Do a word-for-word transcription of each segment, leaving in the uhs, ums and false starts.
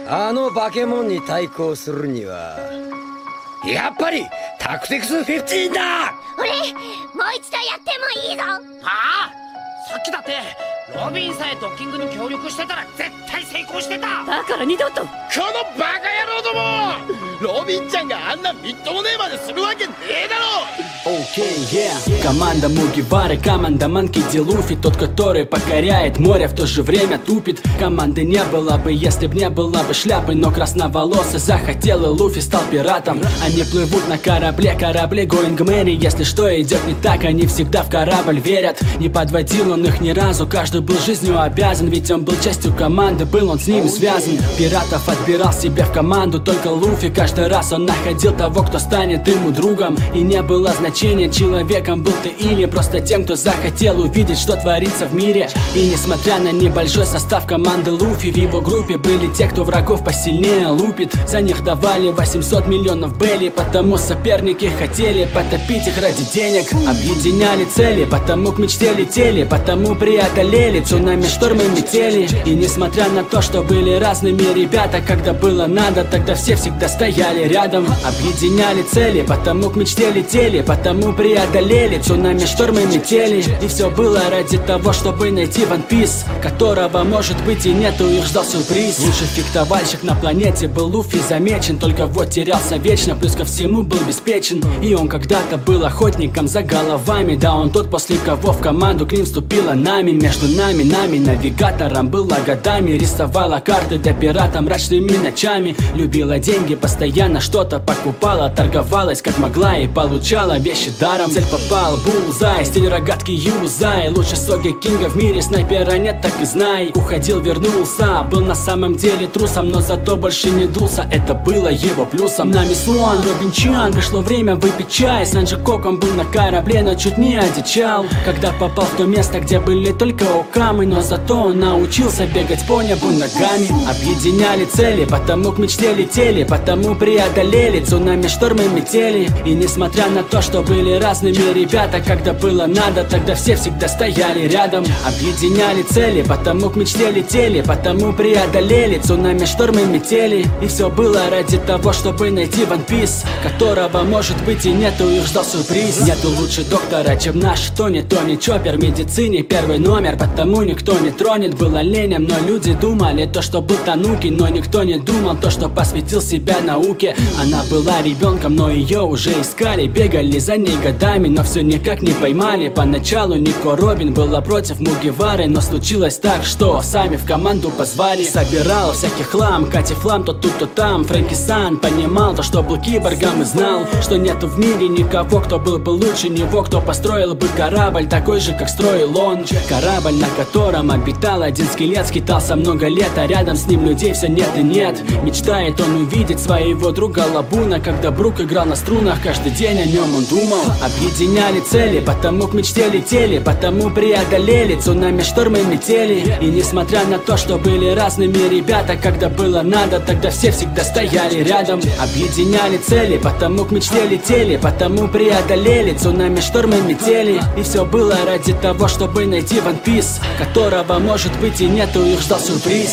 あのバケモンに対抗するにはやっぱりタクティクスじゅうごだ。 俺もう一度やってもいいぞ。 はあ、さっきだってロビンさえドッキングに協力してたら絶対成功してた。 だから二度と。 このバカ野郎ども、ロビンちゃんがあんなみっともねえまでするわけねえだろ。 Окей, okay, yeah. Команда Мугивары, команда Манки Ди Луфи. Тот, который покоряет море, в то же время тупит. Команды не было бы, если б не было бы шляпы. Но красноволосый захотел, и Луфи стал пиратом. Они плывут на корабле, корабле Going Merry. Если что идет не так, они всегда в корабль верят. Не подводил он их ни разу, каждый был жизнью обязан. Ведь он был частью команды, был он с ними связан. Пиратов отбирал себе в команду только Луфи. Каждый раз он находил того, кто станет ему другом. И не было значения, человеком был ты или просто тем, кто захотел увидеть, что творится в мире. И несмотря на небольшой состав команды Луфи, в его группе были те, кто врагов посильнее лупит. За них давали восемьсот миллионов белли, потому соперники хотели потопить их ради денег. Объединяли цели, потому к мечте летели, потому преодолели цунами, штормы, метели. И несмотря на то, что были разными ребята, когда было надо, тогда все всегда стояли рядом. Объединяли цели, потому к мечте летели, потому преодолели цунами, штормы, метели. И все было ради того, чтобы найти One Piece, которого может быть и нету, их ждал сюрприз. Лучший фехтовальщик на планете был Луфи замечен, только вот терялся вечно, плюс ко всему был обеспечен. И он когда-то был охотником за головами, да он тот, после кого в команду к ним вступила нами. Между нами, нами, навигатором была годами, рисовала карты для пирата мрачными ночами. Любила деньги, постоянно что-то покупала, торговалась как могла и получала вещи даром. Цель попал, булзай, стиль рогатки юзай. Лучше Соги Кинга в мире, снайпера нет, так и знай. Уходил, вернулся, был на самом деле трусом, но зато больше не дулся, это было его плюсом. Нами Слон, Робин Чан, пришло время выпить чай. Санджи Коком был на корабле, но чуть не одичал, когда попал в то место, где были только окамы. Но зато он научился бегать по небу ногами. Объединяли цели, потому к мечте летели, потому преодолели цунами, штормы, метели. И несмотря на то, что были разными ребята, когда было надо, тогда все всегда стояли рядом. Объединяли цели, потому к мечте летели, потому преодолели цунами, штормы, метели. И все было ради того, чтобы найти One Piece, которого может быть и нету, их ждал сюрприз. Нету лучше доктора, чем наш Тони, Тони Чоппер. В медицине первый номер, потому никто не тронет. Был оленем, но люди думали то, что был Тануки, но никто не думал то, что посвятил себя науке. Она была ребенком, но ее уже искали, бегали за ней годами, но все никак не поймали. Поначалу Нико Робин была против Мугивары, но случилось так, что сами в команду позвали. Собирал всякий хлам, Кати Флам то тут, то там. Фрэнки Сан понимал то, что был киборгом, и знал, что нету в мире никого, кто был бы лучше него, кто построил бы корабль такой же, как строил он. Корабль, на котором обитал один скелет, скитался много лет, а рядом с ним людей все нет и нет. Мечтает он увидеть своего друга Лабуна, когда Брук играл на струнах, каждый день о нем он думал. Объединяли цели, потому к мечте летели, потому преодолели цунами, штормы, метели. И несмотря на то, что были разными ребята, когда было надо, тогда все всегда стояли рядом. Объединяли цели, потому к мечте летели, потому преодолели цунами, штормы, метели. И все было ради того, чтобы найти One Piece, которого может быть и нету, их ждал сюрприз.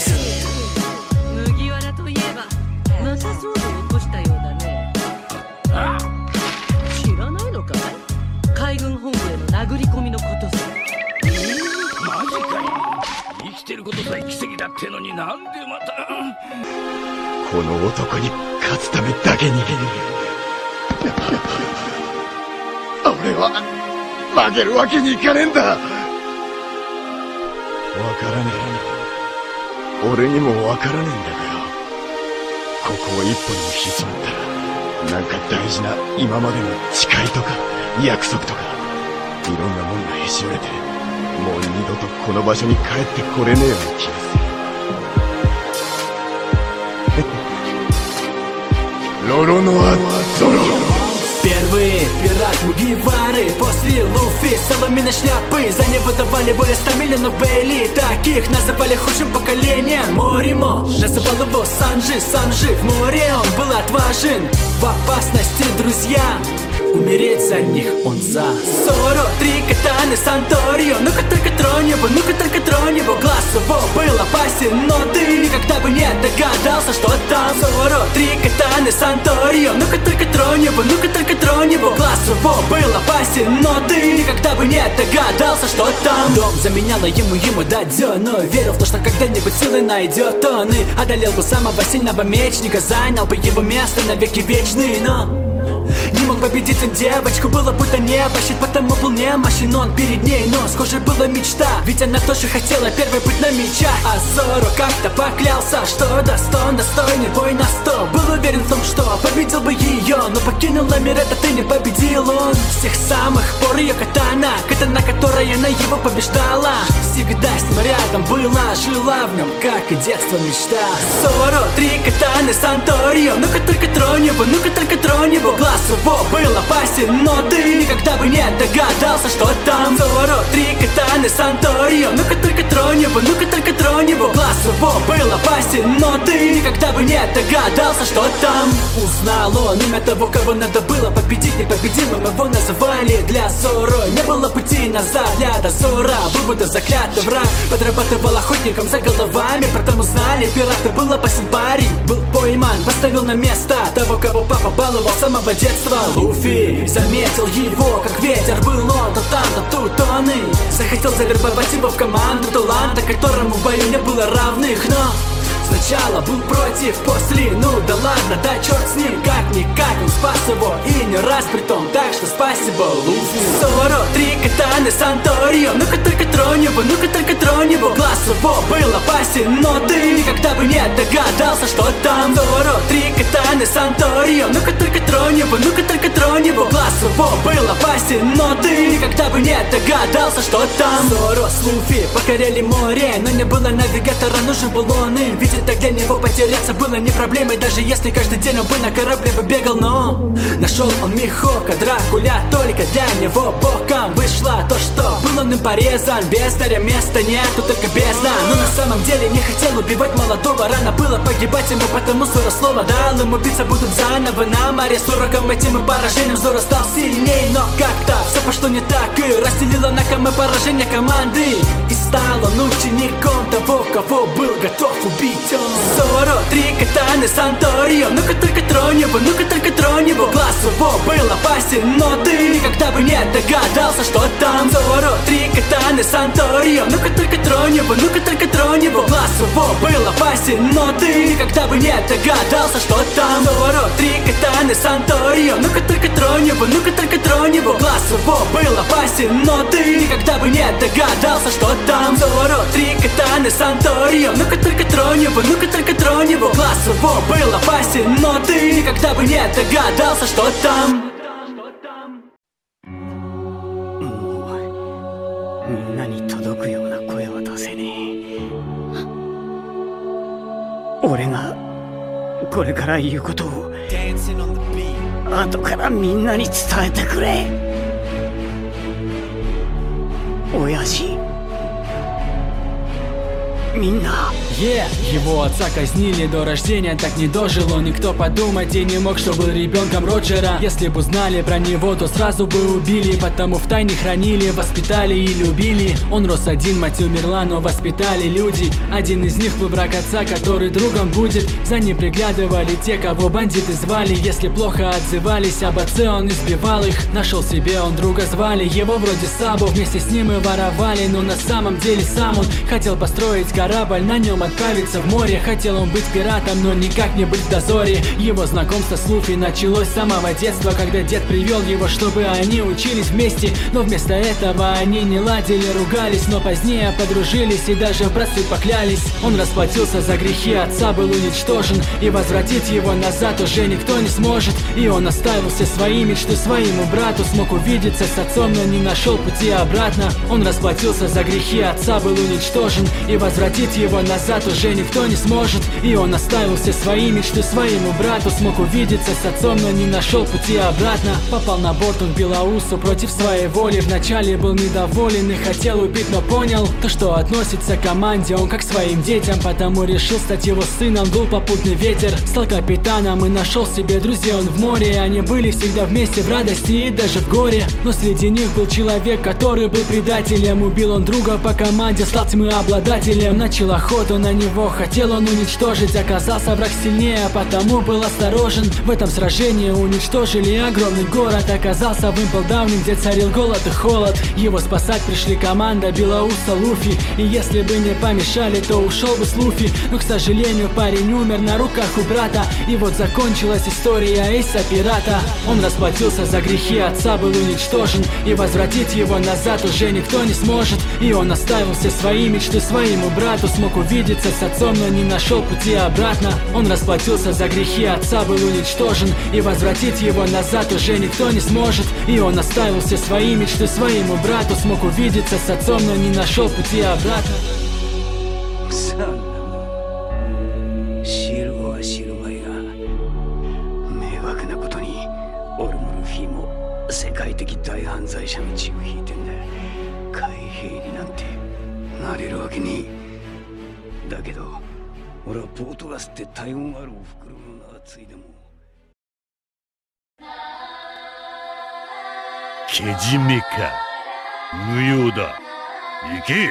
ってのになんでまたこの男に勝つためだけに俺は負けるわけにいかねえんだ。わからねえ、俺にもわからねえんだがよ、ここを一歩にも引いちまったらなんか大事な今までの誓いとか約束とかいろんなもんがへし折れてもう二度とこの場所に帰ってこれねえような気がする。Лоро Нуар Зоро. Первый пират Мугивары после Луфи, соломенной шляпы. За него давали более ста миллионов бейли. Таких называли худшим поколением. Моримо называл его Санджи, Санджи. В море он был отважен, в опасности, друзья. умереть за них он за. Соро, три катаны, Санторио, ну-ка только тронь его, ну-ка только тронь его. Глаз его был опасен, но ты никогда бы не догадался, что там. Соро, три катаны, Санторио, ну-ка только тронь его, ну-ка только тронь его. Глаз его был опасен, но ты никогда бы не догадался, что там. Дом заменяла ему, ему дадзё, но верил в то, что когда-нибудь силы найдет он и одолел бы самого сильного мечника, занял бы его место навеки вечный, но не мог победить он девочку, было будто небо щит, потому был немощен он перед ней, но схоже была мечта, ведь она тоже хотела первой быть на мечах. А Зоро как-то поклялся, что достоин, достойный бой на сто. Был уверен в том, что победил бы ее, но покинула мир этот и не победил он. С тех самых пор ее катана, катана, которой она его побеждала, всегда с ним рядом была, жила в нем, как и детство мечта. Зоро, три катаны, Санторио, ну-ка только тронь его, ну-ка только тронь его. Глаз его был опасен, но ты никогда бы не догадался, что там. Зоро, три катаны, Санторио, ну-ка только тронь его, ну-ка только тронь его. Глаз его был опасен, но ты никогда бы не догадался, что там. Узнал он имя того, кого надо было победить, непобедимым его называли. Для Зоро не было пути назад, для дозора вывода заклятый враг подрабатывал охотником за головами, потому знали пираты, был опасен парень, был пойман, поставил на место того, кого папа баловал с самого детства. Луфи заметил его, как ветер был он, то там, то тут он и захотел завербовать его в команду таланта, которому в бою не было равных, но сначала был против, после, ну да ладно, да черт с ним, как-никак он спас его, и не раз при том, так что спасибо, Луфи. Зоро, три катаны, Санторио, ну-ка только тронь его, ну-ка только тронь его. Глаз его был опасен, но ты никогда бы не догадался, что там. Зоро, три катаны, Санторио, ну-ка только тронь его, ну-ка только тронь его. Глаз его был опасен, но ты никогда бы не догадался, что там. Зоро с Луфи покоряли море, но не было навигатора, нужен был он им, ведь так для него потеряться было не проблемой, даже если каждый день он бы на корабле бы бегал, но нашел он Михока, Дракуля, только для него боком вышло то, что был он им порезан. Бездаря места нету, только бездна, но на самом деле не хотел убивать молодого, рано было погибать ему, потому Зоро слово дал им, убийца будут заново на море. С уроком этим и поражением Зоро стал сильней, но как-то все пошло не так и разделило на камы поражение команды, и стал он учеником того, кого был готов убить. Зоро, три катаны, Санторио, ну-ка только тронь его, ну-ка только тронь его. Глаз его был опасен, но ты никогда бы не догадался, что там. Зоро, три катаны, Санторио, ну-ка только тронь его, ну-ка только тронь его. Глаз его был опасен, но ты никогда бы не догадался, что там. Зоро, три катаны, Санторио, ну-ка только тронь его, ну-ка только тронь его. Глаз его был опасен, но ты никогда бы не догадался, что там. Зоро, три катаны, Санторио, ну-ка только тронь его, ну-ка только тронь его. Глаз его был опасен, но ты никогда бы не догадался, что там. みんなに届くような声は出せねえ。俺がこれから言うことを後からみんなに伝えてくれ。親父、みんな。 Yeah. Его отца казнили до рождения, так не дожил он. Никто подумать и не мог, что был ребенком Роджера. Если бы узнали про него, то сразу бы убили. Потому в тайне хранили, воспитали и любили. Он рос один, мать умерла, но воспитали люди. Один из них был брак отца, который другом будет. За ним приглядывали те, кого бандиты звали. Если плохо отзывались об отце, он избивал их. Нашел себе он друга, звали его вроде Сабу. Вместе с ним и воровали, но на самом деле сам он хотел построить корабль, на нем отправиться в море. Хотел он быть пиратом, но никак не быть в дозоре. Его знакомство с Луфи началось с самого детства, когда дед привел его, чтобы они учились вместе. Но вместо этого они не ладили, ругались, но позднее подружились и даже в братстве поклялись. Он расплатился за грехи отца, был уничтожен, и возвратить его назад уже никто не сможет. И он оставил все свои мечты своему брату, смог увидеться с отцом, но не нашел пути обратно. Он расплатился за грехи отца, был уничтожен, и возвратить его назад назад уже никто не сможет. И он оставил все свои мечты своему брату. Смог увидеться с отцом, но не нашел пути обратно. Попал на борт он к Белоусу против своей воли. Вначале был недоволен и хотел убить, но понял то, что относится к команде он как к своим детям. Потому решил стать его сыном, дул попутный ветер. Стал капитаном и нашел себе друзей он в море. Они были всегда вместе в радости и даже в горе. Но среди них был человек, который был предателем. Убил он друга по команде, стал тьмы обладателем. Начал охоту на него, хотел он уничтожить. Оказался враг сильнее, а потому был осторожен. В этом сражении уничтожили огромный город. Оказался в Имплдауне, где царил голод и холод. Его спасать пришли команда Белоуса, Луфи. И если бы не помешали, то ушел бы с Луфи. Но, к сожалению, парень умер на руках у брата. И вот закончилась история Эйса Пирата. Он расплатился за грехи отца, был уничтожен. И возвратить его назад уже никто не сможет. И он оставил все свои мечты своему брату. Смог увидеться с отцом, но не нашел пути обратно. Он расплатился за грехи отца, был уничтожен. И возвратить его назад уже никто не сможет. И он оставил все свои мечты своему брату. Смог увидеться с отцом, но не нашел пути обратно. Кедимика, Нуюда, Ики.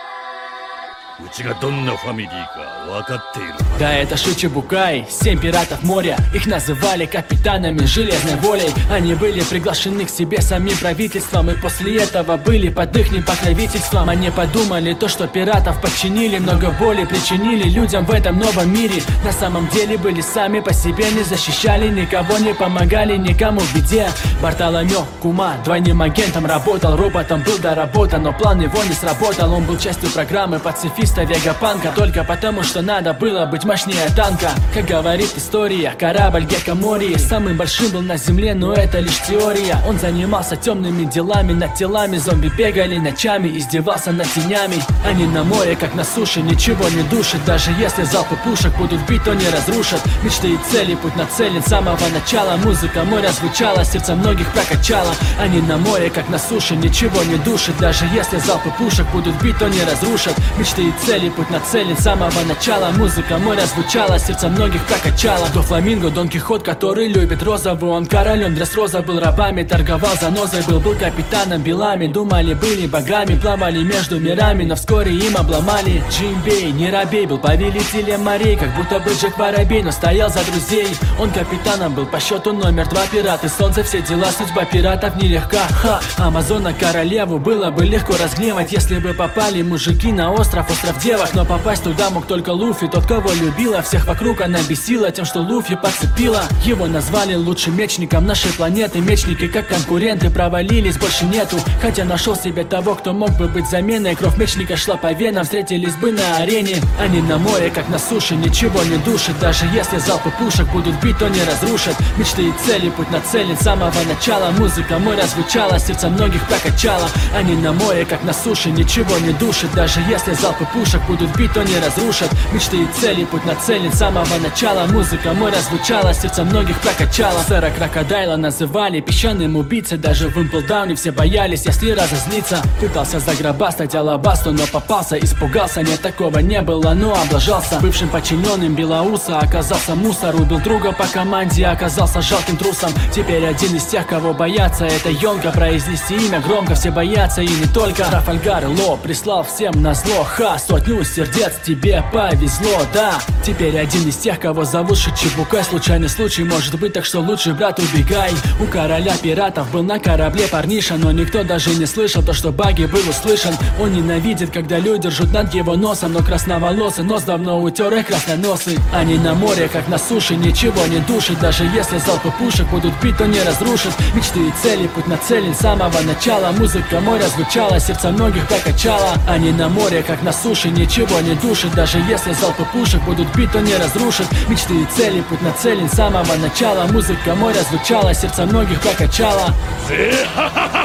Да, это Шичибукай, семь пиратов моря. Их называли капитанами железной волей. Они были приглашены к себе самим правительством. И после этого были под их покровительством. Они подумали то, что пиратов подчинили, много боли причинили людям в этом новом мире. На самом деле были сами по себе, не защищали никого, не помогали никому в беде. Бартоломео Кума двойным агентом работал, роботом был доработан, но план его не сработал. Он был частью программы пацифиста Вегапанка, только потому, что надо было быть мощнее танка. Как говорит история, корабль Геккомории самым большим был на земле, но это лишь теория. Он занимался темными делами, над телами зомби бегали ночами, издевался над тенями. Они на море, как на суше, ничего не душит. Даже если залпы пушек будут бить, то не разрушат. Мечты и цели, путь нацелен с самого начала. Музыка моря звучала, сердце многих прокачала. Они на море, как на суше, ничего не душит. Даже если залпы пушек будут бить, то не разрушат. Мечты и цели, путь нацелен с самого начала. Музыка моря звучала, сердце многих прокачала. До Фламинго, Дон Кихот, который любит розовую. Он королем, Дресроза был рабами, торговал занозой, был, был капитаном белами. Думали, были богами, плавали между мирами, но вскоре им обломали. Джимбей, не робей, был повелителем морей, как будто бы Джек Воробей, но стоял за друзей. Он капитаном был по счету номер два, пираты солнце, все дела, судьба пиратов нелегка. Ха, Амазона королеву было бы легко разгневать, если бы попали мужики на остров, остров девок. Но попасть туда мог только Луфи, тот, кого любила. Всех вокруг она бесила тем, что Луфи подцепила. Его назвали лучшим мечником нашей планеты. Мечники как конкуренты провалились, больше нету. Хотя нашел себе того, кто мог бы быть заменой. Кровь мечника шла по венам, встретились бы на арене. Они на море, как на суше, ничего не душит. Даже если залпы пушек будут бить, то не разрушат. Мечты и цели, путь нацелен с самого начала. Музыка моря звучала, сердце многих прокачала. Они на море, как на суше, ничего не душит. Даже если залпы пушек будут бить, то не разрушат. Мечты и цели, путь нацелен с самого начала. Музыка моря звучала, сердце многих прокачала. Сэра Крокодайла называли песчаным убийцей. Даже в Имплдауне все боялись, если разозлиться. Пытался загробастать Алабасту, но попался, испугался. Нет, такого не было, но облажался. Бывшим подчиненным Белоуса оказался мусор. Убил друга по команде, оказался жалким трусом. Теперь один из тех, кого боятся, это Йонка. Произнести имя громко все боятся, и не только. Трафальгар Ло прислал всем назло. Ха, сотню сердец тебе повезло, да. Теперь один из тех, кого зовут Шичибукай. Случайный случай может быть, так что лучше, брат, убегай. У короля пиратов был на корабле парниша, но никто даже не слышал то, что Баги был услышан. Он ненавидит, когда люди ржут над его носом, но красноволосый нос давно утер их красноносый. Они на море, как на суше, ничего не душит. Даже если залпы пушек будут бить, то не разрушат. Мечты и цели, путь нацелен с самого начала. Музыка моря звучала, сердце многих прокачала. Они на море, как на суше, ничего не душит. Даже если залпы пушек будут бить, то не разрушат. Мечты и цели, путь нацелен с самого начала. Музыка моря звучала, сердце многих прокачала.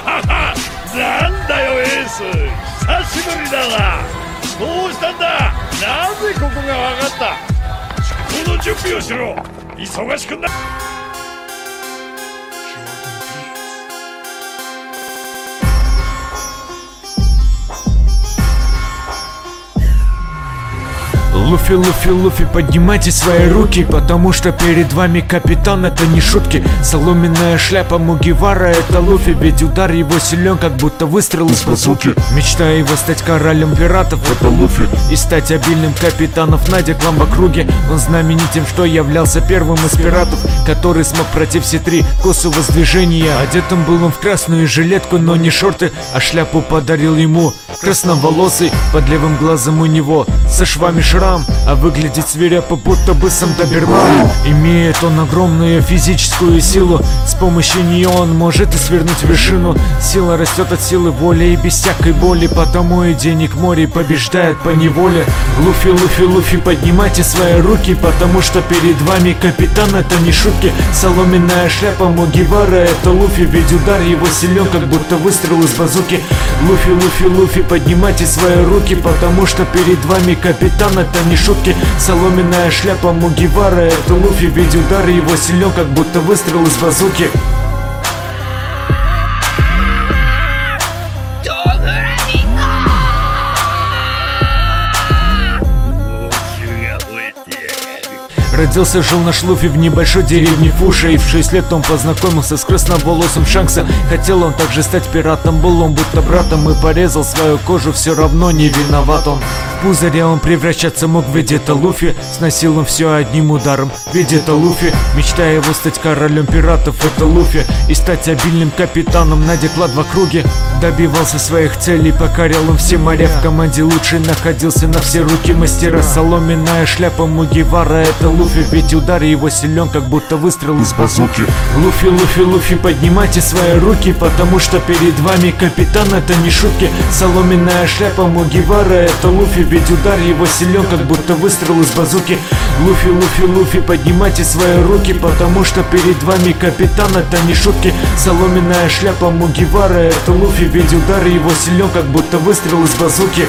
なんだよエース、久しぶりだな。どうしたんだ。 なぜここがわかった。この準備をしろ。忙しくな。 Луфи, Луфи, Луфи, поднимайте свои руки, потому что перед вами капитан, это не шутки. Соломенная шляпа Мугивара, это Луфи, ведь удар его силен, как будто выстрел из базуки. Мечта его стать королем пиратов, это Луфи, и стать обильным капитаном Надя к вам в округе. Он знаменит тем, что являлся первым из пиратов, который смог пройти все три косу воздвижения. Одетым был он в красную жилетку, но не шорты, а шляпу подарил ему красноволосый. Под левым глазом у него со швами шрам, а выглядит свирепо, будто бы сам доберман. Имеет он огромную физическую силу, с помощью нее он может и свернуть вершину. Сила растет от силы воли и без всякой боли, потому и денег море побеждает по неволе. Луфи, Луфи, Луфи, поднимайте свои руки, потому что перед вами капитан, это не шутки. Соломенная шляпа Мугивара, это Луфи, ведь удар его силен, как будто выстрел из базуки. Луфи, Луфи, Луфи, поднимайте свои руки, потому что перед вами капитан, это не шутки. Соломенная шляпа Мугивара, это Луфи, ведь удар его силен, как будто выстрел из базуки. Родился, жил наш Луфи в небольшой деревне Фуша, и в шесть лет он познакомился с красноволосым Шанкса. Хотел он также стать пиратом, был он будто братом, и порезал свою кожу, все равно не виноват он. В пузыря он превращаться мог, ведь это Луфи, сносил он все одним ударом, ведь это Луфи. Мечта его стать королем пиратов, это Луфи, и стать обильным капитаном на доклад в округе. Добивался своих целей, покорял он все моря, в команде лучший находился на все руки мастера. Соломенная шляпа Мугивара, это Луфи, ведь удар его силен, как будто выстрел из базуки. Луфи, Луфи, Луфи, поднимайте свои руки, потому что перед вами капитан, это не шутки. Соломенная шляпа Мугивара, это Луфи, ведь удар его силен, как будто выстрел из базуки. Луфи, Луфи, Луфи, поднимайте свои руки, потому что перед вами капитан, это не шутки. Соломенная шляпа Мугивара, это Луфи, ведь удар его силен, как будто выстрел из базуки.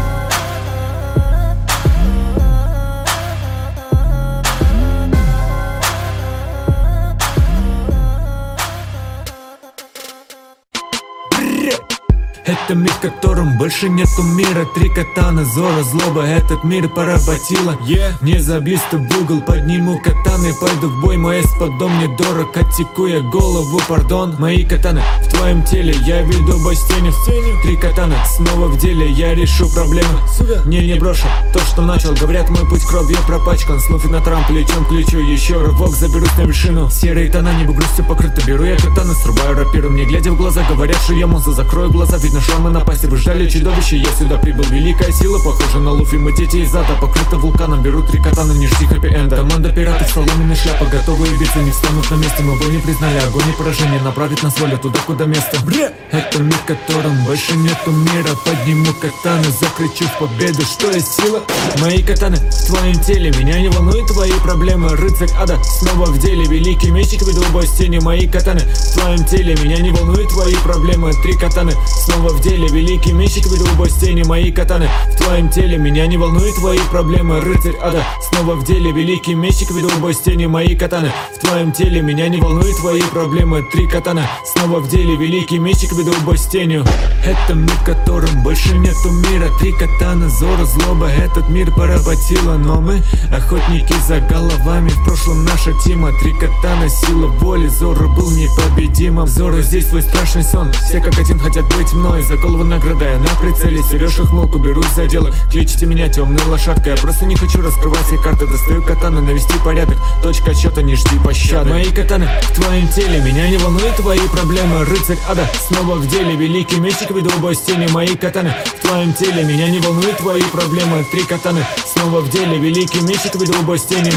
Это мир, в котором больше нету мира. Три катаны, зора, злоба, этот мир поработила. yeah. Не забьюсь ты в угол, подниму катаны, пойду в бой, мой эсподом мне дорог. Оттеку я голову, пардон. Мои катаны в твоем теле, я веду бой с тенью. Три катаны, снова в деле, я решу проблемы. Не, не брошу то, что начал. Говорят, мой путь кровью пропачкан. С Луфи на трамп, плечом к плечу, еще рывок, заберусь на вершину. Серые тона, небо грустью покрыто. Беру я катаны, срубаю рапиру. Мне глядя в глаза, говорят, что я монстр. Закрою глаза, видно шрамы на пасти. Вы ждали чудовище, я сюда прибыл. Великая сила, похожа на Луфи. Мы дети из ада, покрыта вулканом. Беру три катаны, не жди хэппи-энда. Команда пиратов, соломенная шляпа, готовые биться, не встанут на месте. Мы бой не признали, огонь и поражение направит нас воля туда, куда место. Бре! Это мир, в котором больше нету мира. Подниму катаны, закричу в победу, что есть сила. Мои катаны в твоем теле, меня не волнуют твои проблемы. Рыцарь ада, снова в деле. Великий мечик, веду бой с тенью. Мои катаны в твоем теле, меня не волнуют твои проблемы. Три катаны, снова в деле. Великий мечик, веду бой с тенью. Мои катаны в твоем теле, меня не волнуют твои проблемы. Рыцарь ада, снова в деле. Великий мечик, веду бой с тенью. Мои катаны в твоем теле, меня не волнуют твои проблемы. Три катаны, снова в деле. Великий мечик, веду бой с тенью. Это мир, в котором больше нету мира. Три катаны, зора, злоба, этот мир поработила. Но мы охотники за головами. В прошлом наша тима. Три катаны, сила воли. Зора был непобедимым. Зора, здесь твой страшный сон. Все как один хотят быть мной. За голову наградая на прицеле. Сереж их мог, уберусь за дело. Кличите меня темной лошадкой. Я просто не хочу раскрывать все карты. Достаю катаны, навести порядок. Точка отсчета, не жди пощады. Мои катаны в твоем теле, меня не волнуют твои проблемы. Рыцарь ада, снова в деле. Великий мечик, веду бой с тенью. Мои катаны в твоем теле, меня не волнуют твои проблемы. Три катаны, снова в деле. Великий мечик, веду бой с тенью.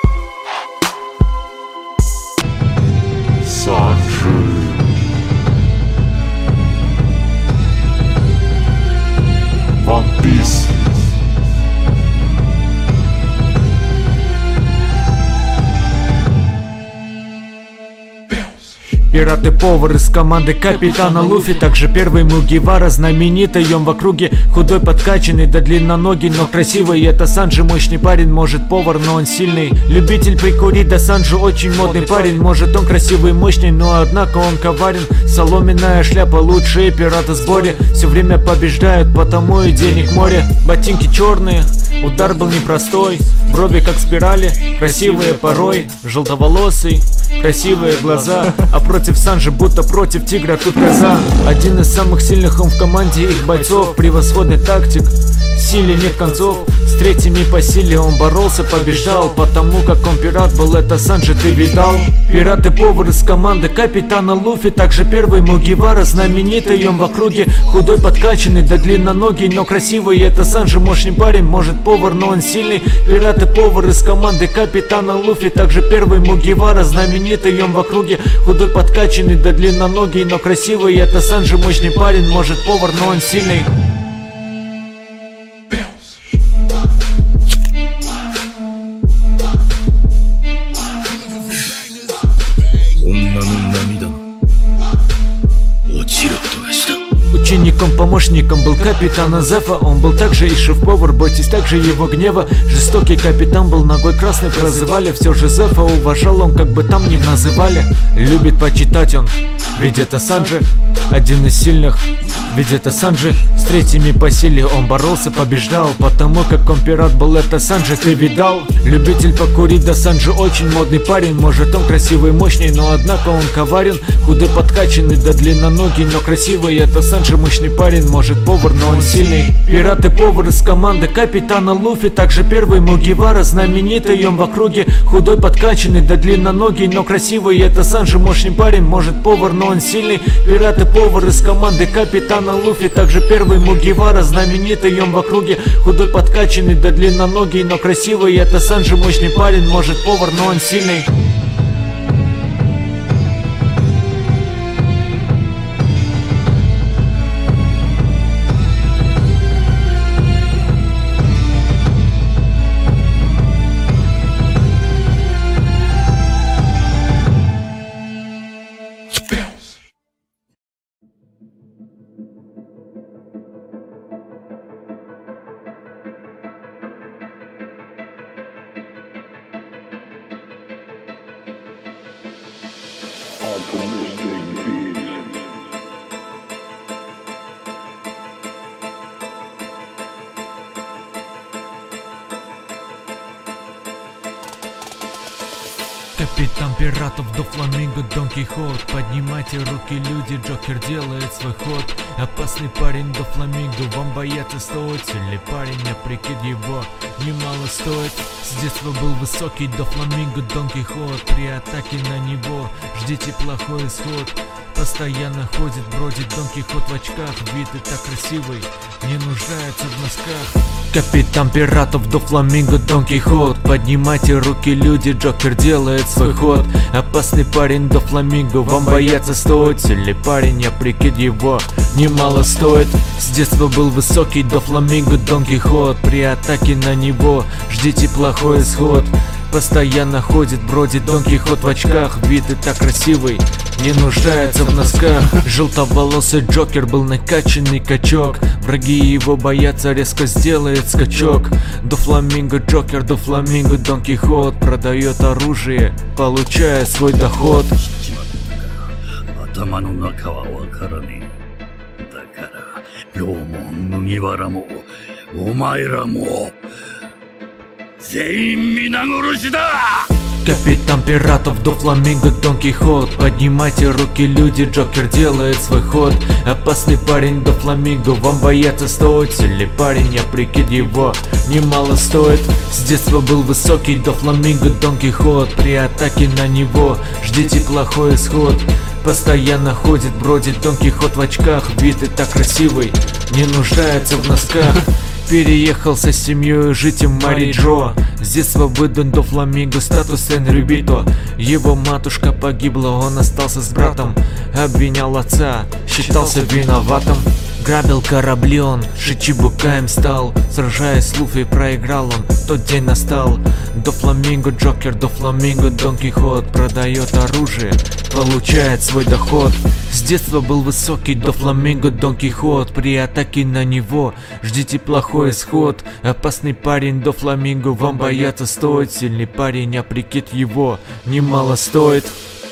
Sanju. Peace. Пират и повар из команды капитана Луфи. Также первый Мугивара, знаменитый он в округе. Худой, подкачанный, да длинноногий, но красивый. Это Санджи, мощный парень, может повар, но он сильный. Любитель прикурить, да Санджи очень модный парень. Может он красивый и мощный, но однако он коварен. Соломенная шляпа, лучшие пираты в сборе. Все время побеждают, потому и денег море. Ботинки черные, удар был непростой. Брови как спирали, красивые порой. Желтоволосый, красивые глаза. А против Санджи, будто против тигра, тут коза. Один из самых сильных он в команде их бойцов. Превосходный тактик, силе нет концов. С третьими по силе он боролся, побеждал. Потому как он пират был, это Санджи, ты видал? Пират и повар из команды капитана Луфи. Также первый Мугивара, знаменитый он в округе. Худой, подкачанный, да длинноногий, но красивый. Это Санджи, мощный парень, может повар, но он сильный. Пират и повар из команды капитана Луфи. Также первый Мугивара, знаменитый он в округе. Худой, подкачанный, да длинноногий, но красивый. Это Санджи, мощный парень, может повар, но он сильный. Учеником, помощником был капитана Зефа. Он был также и шеф-повар, бойтесь также его гнева. Жестокий капитан был, ногой красный прозывали. Все же Зефа уважал он, как бы там ни называли. Любит почитать он, ведь это Санджи, один из сильных. Ведь это Санджи, с третьими по силе он боролся, побеждал. Потому как он пират был, это Санджи, ты видал? Любитель покурить, да Санджи очень модный парень. Может он красивый и мощный, но однако он коварен. Худой, подкачанный, да длинноногий, но красивый. Это Санджи, мощный парень, может повар, но он сильный. Пират и повар из команды капитана Луфи. Также первый Мугивара, знаменитый он в округе. Худой, подкачанный, да длинноногий, но красивый. Это Санджи, мощный парень, может повар, но он сильный. Пират и повар из команды капитана Луфи. Также первый Мугивара, знаменитый он в округе. Худой, подкачанный, да длинноногий, но красивый. Это Санджи, мощный парень, может повар, но он сильный. Капитан пиратов до Фламинго, Дон Кихот. Поднимайте руки, люди, Джокер делает свой ход. Опасный парень до Фламинго, вам бояться стоит. Сильный парень, а прикид его немало стоит. С детства был высокий до Фламинго, Дон Кихот. При атаке на него ждите плохой исход. Постоянно ходит, бродит Дон Кихот в очках. Вид и так красивый, не нуждается в носках. Капитан пиратов до Фламинго, Дон Кихот. Поднимайте руки, люди, Джокер делает свой ход. Опасный парень до Фламинго, вам бояться стоит. Сильный парень, а прикид его немало стоит. С детства был высокий до Фламинго, Дон Кихот. При атаке на него ждите плохой исход. Постоянно ходит, бродит Дон Кихот в очках. Вид и так красивый, не нуждается в носках. Желтоволосый Джокер был накачанный качок. Враги его боятся, резко сделает скачок. До Фламинго Джокер, до Фламинго Дон Кихот. Продает оружие, получая свой доход. Капитан пиратов до Фламинго, Дон Кихот. Поднимайте руки, люди, Джокер делает свой ход. Опасный парень до Фламинго, вам бояться стоит. Сильный парень, а прикид его немало стоит. С детства был высокий до Фламинго, Дон Кихот. При атаке на него ждите плохой исход. Постоянно ходит, бродит Дон Кихот в очках. Вид и так красивый, не нуждается в носках. Переехал со семьей жить в Мариджо. С детства выдан до Фламинго статус Энрюбито. Его матушка погибла, он остался с братом. Обвинял отца, считался виноватым. Грабил корабли он, Шичибукаем стал. Сражаясь с Луфи, проиграл он, тот день настал. До Фламинго Джокер, до Фламинго Дон Кихот. Продает оружие, получает свой доход. С детства был высокий до Фламинго Дон Кихот. При атаке на него ждите плохой исход. Опасный парень до Фламинго, вам бояться стоит. Сильный парень, а прикид его немало стоит.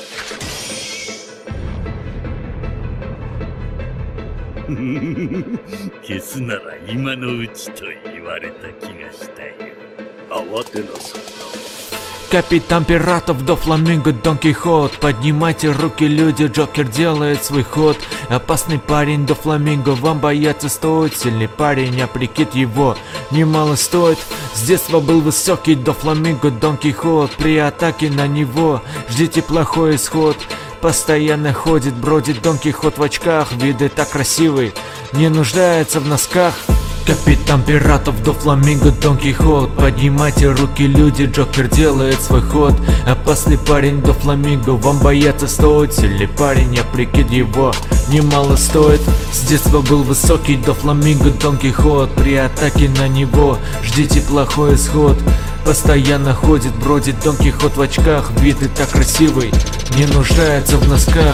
消すなら今のうちと言われた気がしたよ。慌てなさい。 Капитан пиратов до Фламинго Дон Кихот. Поднимайте руки, люди, Джокер делает свой ход. Опасный парень до Фламинго, вам бояться стоит. Сильный парень, а прикид его немало стоит. С детства был высокий до Фламинго Дон Кихот. При атаке на него ждите плохой исход. Постоянно ходит, бродит Дон Кихот в очках. Виды так красивый, не нуждается в носках. Капитан пиратов до Фламинго Дон Кихот. Поднимайте руки, люди, Джокер делает свой ход. Опасный парень до Фламинго, вам бояться стоит. Сильный парень, а прикид его немало стоит. С детства был высокий до Фламинго Дон Кихот. При атаке на него ждите плохой исход. Постоянно ходит, бродит Дон Кихот в очках. Виды так красивый, не нуждается в носках.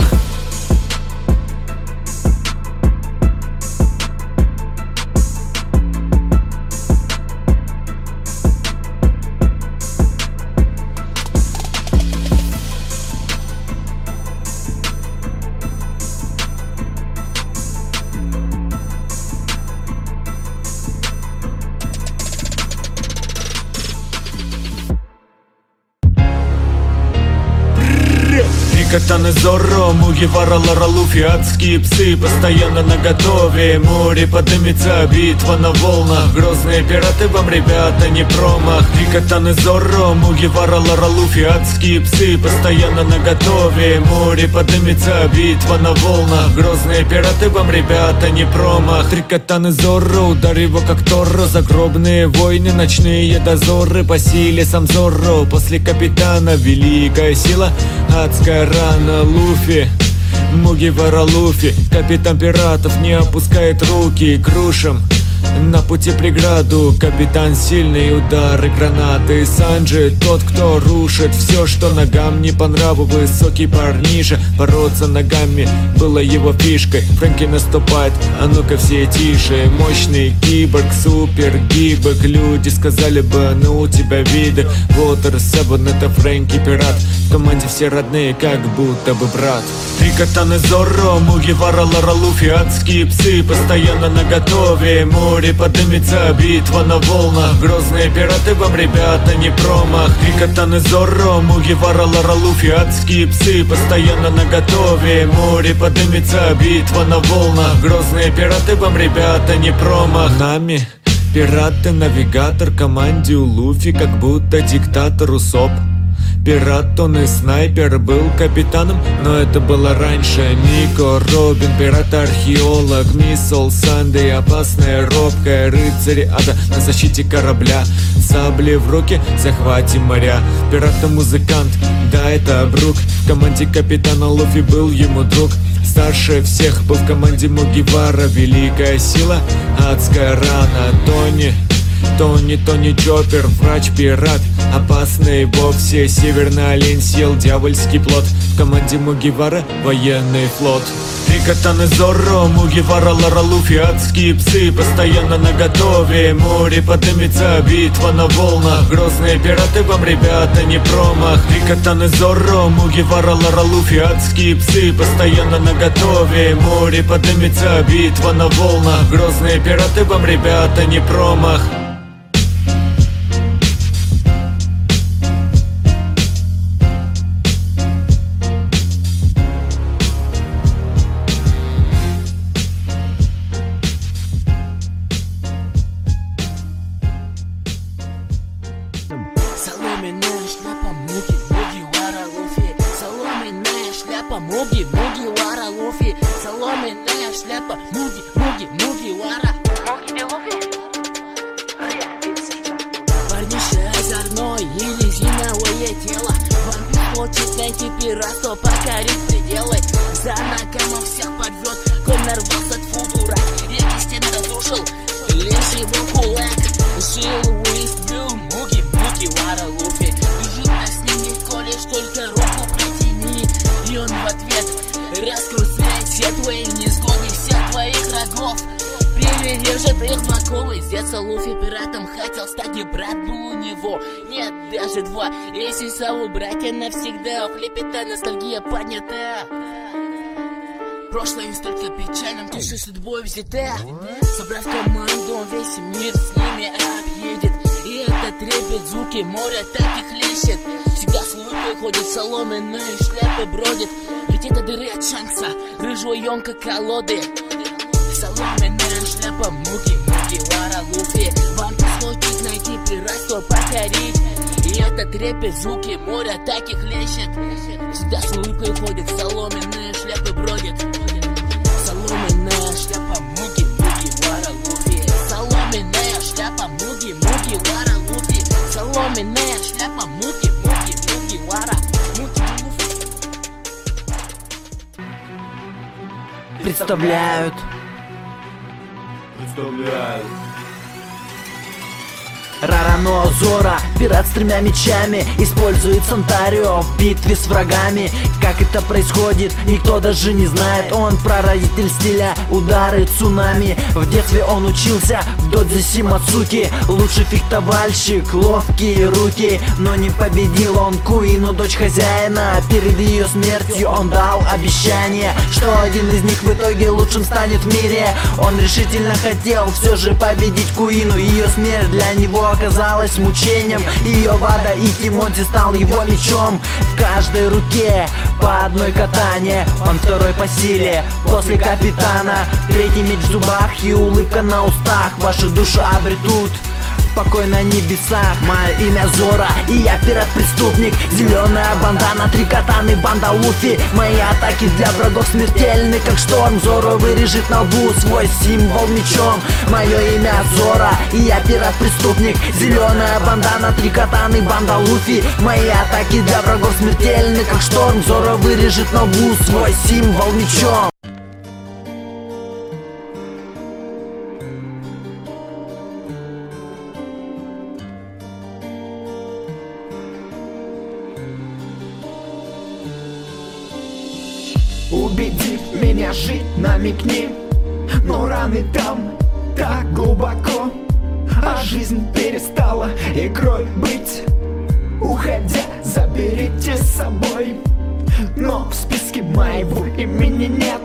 Катаны Зорро, Мугивара, Лара, Луфи, адские псы постоянно наготове. Море поднимется, битва на волнах. Грозные пираты вам, ребята, не промах. Три катаны Зорро, Мугивара, Лара, Луфи, адские псы постоянно наготове. Море поднимется, битва на волнах. Грозные пираты вам, ребята, не промах. Три катаны Зорро, удар его как Торро. Загробные войны, ночные дозоры. По силе сам Зорро, после капитана великая сила. Адская рана Луфи, Мугивара Луфи. Капитан пиратов не опускает руки. Крушим на пути преграду. Капитан сильный, удары, гранаты. Санджи тот, кто рушит все, что ногам не по нраву. Высокий парниша, бороться ногами было его фишкой. Фрэнки наступает, а ну-ка все тише. Мощный киборг, супер гибок. Люди сказали бы, ну у тебя виды. Water Seven, это Фрэнки пират. В команде все родные, как будто бы брат. Три катаны Зорро, Мугивара, Лара, Луфи, адские псы постоянно наготове. Море поднимется, битва на волнах. Грозные пираты вам, ребята, не промах. Три катаны Зорро, Мугивара, Лара, Луфи, адские псы постоянно наготове. Море поднимется, битва на волнах. Грозные пираты вам, ребята, не промах. Нами пираты, навигатор, команде у Луфи, как будто диктатор Усоп. Пират, он и снайпер, был капитаном, но это было раньше. Нико, Робин, пират-археолог, Миссол, Сандей, опасная, робкая, рыцарь ада на защите корабля. Сабли в руки, захватим моря. Пират-музыкант, да это Брук. В команде капитана Луфи был ему друг. Старше всех был в команде Мугивара. Великая сила, адская рана. Тони, Тони, Тони Чоппер, врач-пират. Опасный вовсе, северный олень съел дьявольский плод. В команде Мугивара военный флот. Три катаны Зорро, Мугивара, Лара, Луфи, адские псы постоянно наготове. Море поднимется, битва на волнах. Грозные пираты вам, ребята, не промах. Три катаны Зорро, Мугивара, Лара, Луфи, адские псы постоянно наготове. Море поднимется, битва на волнах. Грозные пираты вам, ребята, не промах. Соломенная шляпа Муги, Мугивара Луфи. Соломенная шляпа Муги, Мугивара Луфи. Соломенная шляпа Муги, Муги, Мугивара. Муги Луфи. Парниша озорной и резиновое тело. Вампир хочет найти пиратство, покорить пределы. За накамом всех порвет, конь нарвался от футура. его кулак. Жил Луис, был Муги, Муги, Вара, Луфи. Дружить нас с ним легко, лишь только руку протяни. И он в ответ раскрутит все твои несгоды, всех твоих врагов. Привержет их в оковы. С детства Луфи пиратом хотел стать, и брат был у него. Нет, даже два. Если сову братья навсегда. Ох, лепета, ностальгия поднята. Прошлое столько печальным, ты же судьбой взята. Собрав команду, он весь мир с ними объедет. И этот трепет, звуки моря так и хлещет. Всегда с улыбкой ходит, соломенные шляпы бродит. Ведь это дыры от шанса, рыжего емка колоды. Соломенная шляпа, Муги, Муги, Вара, Луфи. Вам приходит найти пиратство, покорить. И этот трепет, звуки моря так и хлещет. Всегда с улыбкой ходит, соломенные шляпы бродит. Соломенная шляпа, Муги, Муги, Вара, Луфи. Соломенная шляпа, Муги, Муги, Вара, Луфи. Соломенная шляпа, Муги, Муги, Муги, Вара, Муги, Луфи. Представляют Представляют Рарано Зора, пират с тремя мечами, использует Сантарио в битве с врагами. Как это происходит, никто даже не знает. Он прародитель стиля, удары цунами. В детстве он учился в додзе Симацуки. Лучший фехтовальщик, ловкие руки. Но не победил он Куину, дочь хозяина. Перед ее смертью он дал обещание, что один из них в итоге лучшим станет в мире. Он решительно хотел все же победить Куину. Ее смерть для него оказалась мучением. Ее Вада и Кимонти стал его мечом. В каждой руке по одной катане. Он второй по силе после капитана. Третий меч в зубах и улыбка на устах. Ваши души обретут покой на небесах. Мое имя Зора, и я пират-преступник. Зеленая бандана, три катаны, банда Луфи. Мои атаки для врагов смертельны, как шторм. Зора вырежет на лбу свой символ мечом. Мое имя Зора, и я пират-преступник. Зеленая бандана, три катаны, банда Луфи. Мои атаки для врагов смертельны, как шторм. Зора вырежет на лбу свой символ мечом. Убеди меня жить, намекни. Но раны там так глубоко, а жизнь перестала игрой быть. Уходя, заберите с собой. Но в списке моего имени нет.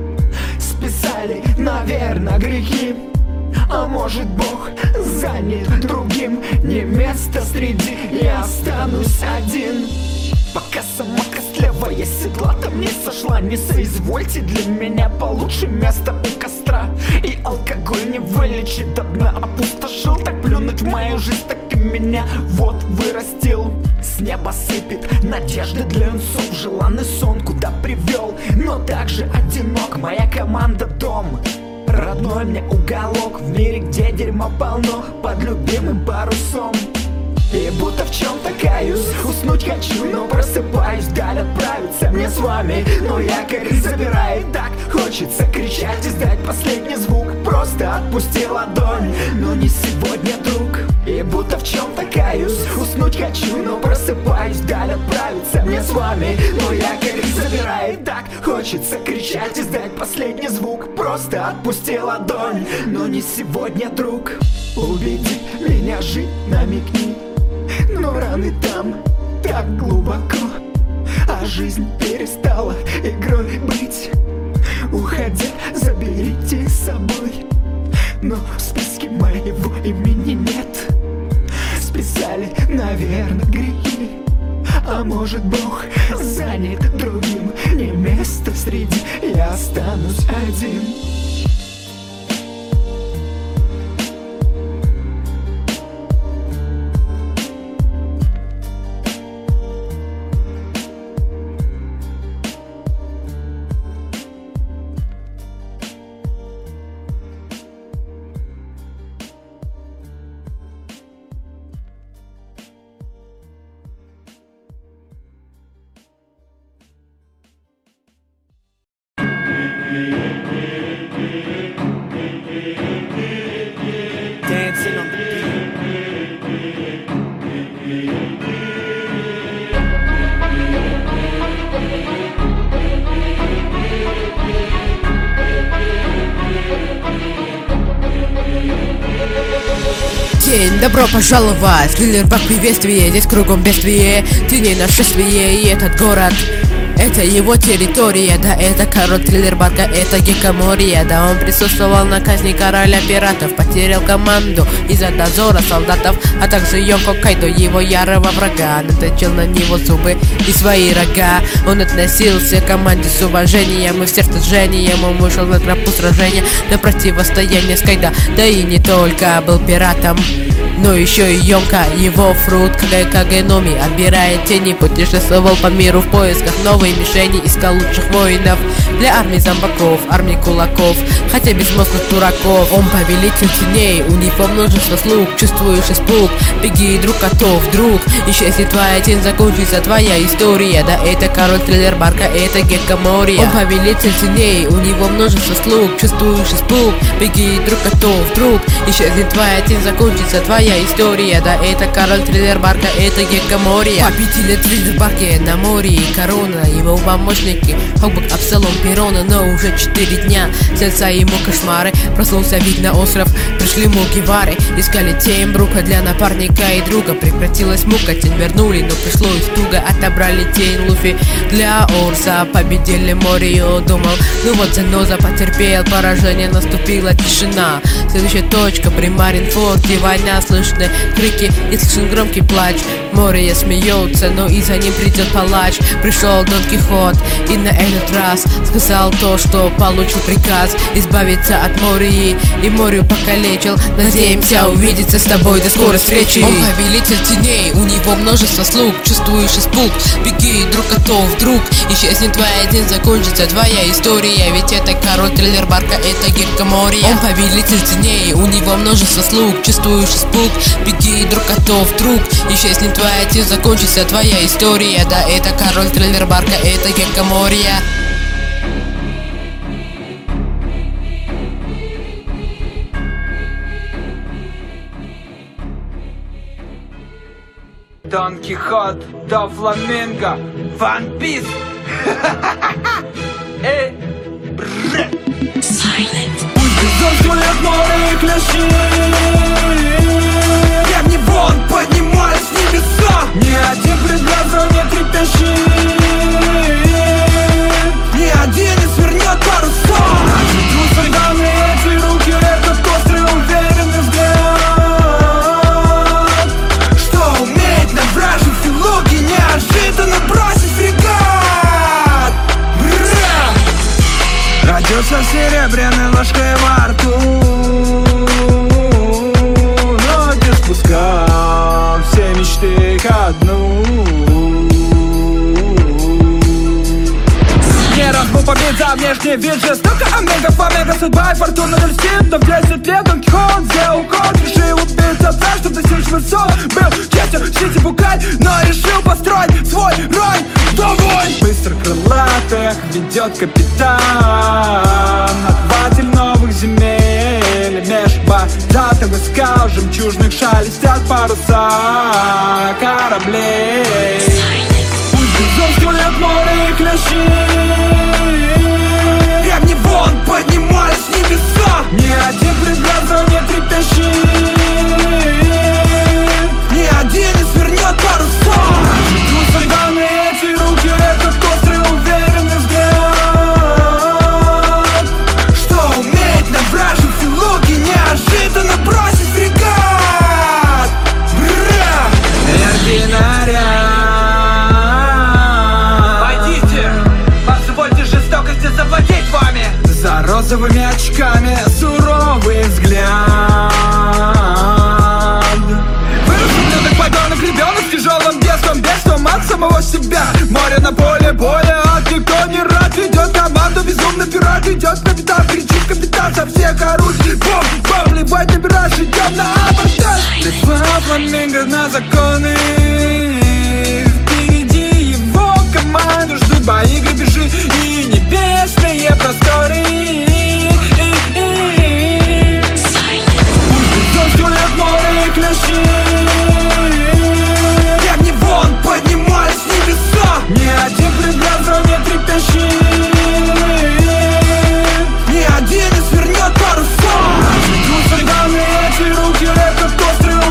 Списали, наверное, грехи. А может, Бог занят другим. Не место среди, я останусь один. Пока сама костлявая седла-то не сошла. Не соизвольте для меня получше место у костра. И алкоголь не вылечит до дна. Опустошил, так плюнуть в мою жизнь, так и меня вот вырастил. С неба сыпет надежды для юнцов. Желанный сон куда привел, но также одинок. Моя команда дом, родной мне уголок. В мире, где дерьма полно, под любимым парусом. И будто в чем-то каюсь, уснуть хочу, но просыпаюсь. Даль отправиться мне с вами, но якорь забирает. Так хочется кричать, издать последний звук. Просто отпусти ладонь, но не сегодня, друг. И будто в чем-то каюсь, уснуть хочу, но просыпаюсь. Даль отправиться мне с вами, но якорь забирает. Так хочется кричать, издать последний звук. Просто отпусти ладонь, но не сегодня, друг. Убеди меня жить, намекни. Но раны там так глубоко, а жизнь перестала игрой быть. Уходя, заберите с собой. Но в списке моего имени нет. Списали, наверное, грехи. А может, Бог занят другим. Не место среди, я останусь один. тень, добро пожаловать. Триллер по приветствие, здесь кругом бедствие. Ты не нашествие, и этот город это его территория, да это король Триллер Барка, это Геккомория. Да он присутствовал на казни короля пиратов, потерял команду из-за дозора солдатов, а также Йоко Кайдо, его ярого врага. Наточил на него зубы и свои рога. Он относился к команде с уважением и в сердце жжением. Он вышел на тропу сражения на противостояние с Кайдо. Да и не только был пиратом, но еще и Йонка, его фрут Кагеномми, отбирая тени, путешествовал по миру в поисках новой мишени, искал лучших воинов для армии зомбаков, армии кулаков, хотя безмозглых дураков. Он повелитель теней, у него множество слуг, чувствуешь испуг, беги, друг, готов, друг, исчезнет твоя тень, закончится твоя история. Да это король Триллер Барка, это Геккомория. Он повелитель теней, у него множество слуг, чувствуешь испуг, беги, друг, готов, друг, исчезнет твоя тень, закончится твоя история. Да это король Триллер Барка, это Геккомория. Победили Триллер Барки на море и корона, его помощники Хокбук, Абсалом, Перона. Но уже четыре дня снятся ему кошмары. Проснулся вид на остров, пришли Мугивары, искали тень Брука для напарника и друга. Прекратилась мука, тень вернули, но пришлось туго. Отобрали тень Луфи для Орса, победили Морио. Думал, ну вот заноза, потерпел поражение, наступила тишина. Следующая точка при Маринфорде, война, слышны крики и слышен громкий плач. Море смеется, но и за ним придет палач. Пришел Дон Кихот и на этот раз сказал то, что получил приказ избавиться от Мории, и Морию покалечил. Надеемся увидеться с тобой до скорой встречи. Он повелитель теней, у него множество слуг, чувствуешь испуг, беги, друг, готов, друг, исчезнет твоя день, закончится твоя история. Ведь это король Триллер Барка, это Геккомория. Он повелитель теней, у него множество слуг, чувствуешь испуг, беги, друг, готов, друг, исчезнет твоя тень, закончится твоя история. Да это король Триллер Барка, это Геккомория. Дон Кихот до Фламинго, One Piece. Эй, бре. Пусть гулят море и клещи, камни вон поднимались с небеса. Ни один предмет в зоне трепещи, ни один не свернет паруса. Наши трусоганы эти руки, этот острый уверенный взгляд, что умеет на вражьей филологии неожиданно бросить фрегат. Родился серебряной ложкой во рту, ноги спускал все мечты ко дну. Не раз был побед за внешний вид, жестоко омега, фомега, судьба и фортуна льстит. Но в десять лет Дон Кихот сделал ход, решил убить отца, чтоб достичь высот. Был честью, чтить и пугать, но решил построить свой рай домой. Быстро крылатых ведет капитан, отватель новых земель. Меж бородатых скал жемчужных шелестят паруса кораблей. Пусть безумно скулят море и клещи, камни вон поднимались с небеса. Ни один предмет в зоне трепещи, ни один не свернет паруса. Трусоганы эти руки, этот острый уверенный взгляд, что умеет на вражьей филологии неожиданно бросить фрегат. Ординария. Пойдите, позвольте жестокости завладеть вами. За розовыми очками суровый взгляд. Вырожденный подонок ребенок с тяжелым детством, бегством от самого себя. Море на поле боя, а никто не рад. Ведет команду безумный пират, идет капитан, кричит капитан со всех орудий. Бом, бом, ливать набираешь, идем на абордаж. Ты Фламинго на законы, впереди его команду ждут бои, грабежи и небесные просторы. Пусть гулят море и клещи, камни вон поднимались с небеса. Ни один предмет в зоне трепещи, ни один не свернет паруса. Трусоганы эти руки, этот острый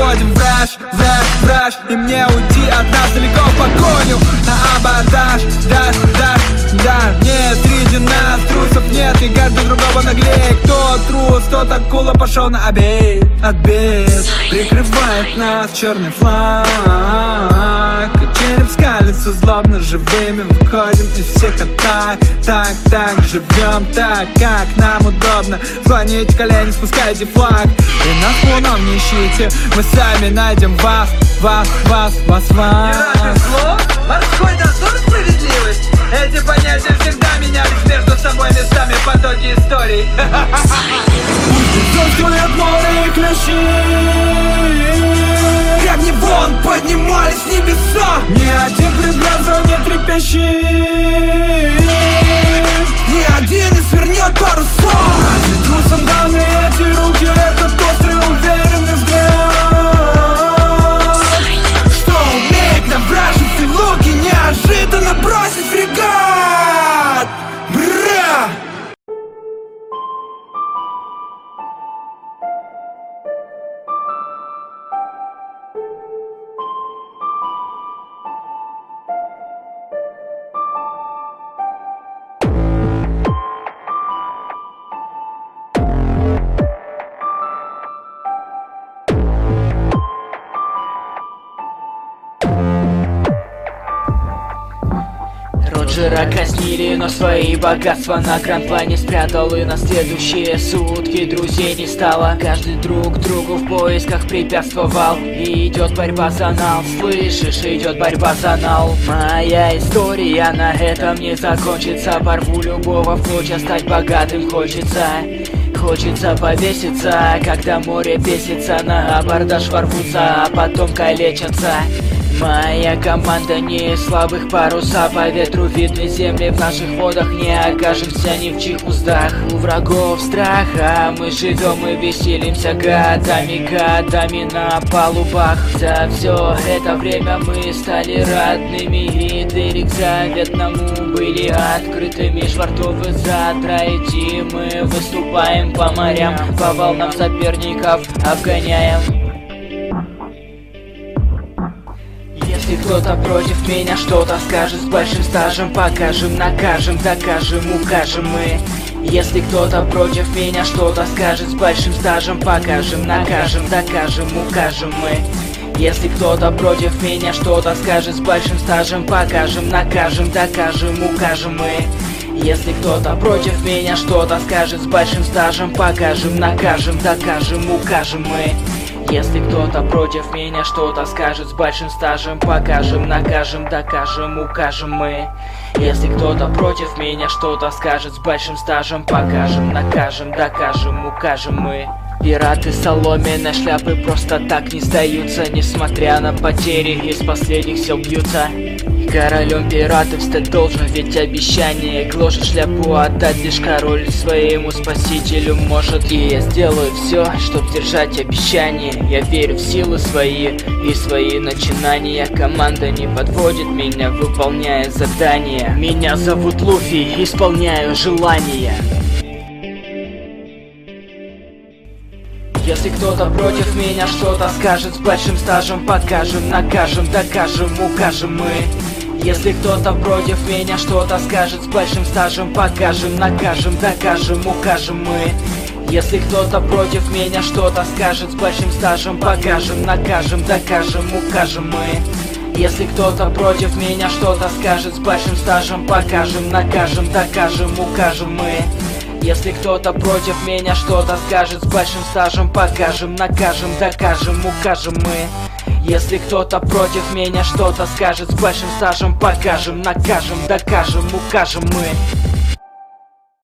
выходим в раш, враж, враж. И мне уйти от нас далеко в погоню на абордаж, даш, даш, да. Нет, среди нас трусов нет, и каждый другого наглее. Кто трус, тот акула пошел на обед, обед. Прикрывает нас черный флаг, череп скалится злобно живыми. Выходим из всех атак, так, так, живем так, как нам удобно. Склоните колени, спускайте флаг, и нас луном не ищите, мы сами найдем вас, вас, вас, вас, вас. Не разве зло? Морской дозор, справедливость? Эти понятия всегда менялись между собой местами в потоке историй. Заткнет море и клещи, гребни вон поднимались в небеса. Ни один предгазом не трепещет, ни один не свернет паруса. Разве трусом даны эти руки, этот острый уверенный взгляд, что умеет на вражеские луки неожиданно бросить фрегат. Бра! Роджера казнили, но свои богатства на гранд-плане спрятал. И на следующие сутки друзей не стало. Каждый друг другу в поисках препятствовал. И идет борьба за нал, слышишь, идет борьба за нал. Моя история на этом не закончится. Порву любого в клочья, стать богатым хочется. Хочется повеситься, когда море бесится. На абордаж ворвутся, а потом калечатся. Моя команда не из слабых, паруса по ветру видны земли. В наших водах не окажемся ни в чьих уздах. У врагов страха мы живем и веселимся годами, годами на палубах. За все это время мы стали родными, и двери к заветному были открытыми. Швартовы задраете, мы выступаем по морям, по волнам соперников обгоняем. Если кто-то против меня что-то скажет, с большим стажем покажем, накажем, докажем, укажем мы. Если кто-то против меня что-то скажет, с большим стажем покажем, накажем, докажем, укажем мы. Если кто-то против меня что-то скажет, с большим стажем покажем, накажем, докажем, укажем мы. Если кто-то против меня что-то скажет, с большим стажем покажем, накажем, докажем, укажем мы. Если кто-то против меня что-то скажет, с большим стажем покажем, накажем, докажем, укажем мы. Если кто-то против меня что-то скажет, с большим стажем покажем, накажем, докажем, укажем мы. Пираты соломенной шляпы просто так не сдаются, несмотря на потери, из последних сил бьются. Королем пиратов стать должен, ведь обещание гложет шляпу отдать лишь король своему спасителю может. И я сделаю все, чтоб держать обещание. Я верю в силы свои и свои начинания. Команда не подводит меня, выполняя задания. Меня зовут Луфи, исполняю желания. Если кто-то против меня что-то скажет, с большим стажем покажем, накажем, докажем, укажем мы. Если кто-то против меня что-то скажет, с большим стажем покажем, накажем, докажем, укажем мы. Если кто-то против меня что-то скажет, с большим стажем покажем, накажем, докажем, укажем мы. Если кто-то против меня что-то скажет, с большим стажем покажем, накажем, докажем, укажем мы. Если кто-то против меня что-то скажет, с большим стажем покажем, накажем, докажем, укажем мы. Если кто-то против меня что-то скажет, с большим стажем покажем, накажем, докажем, укажем мы.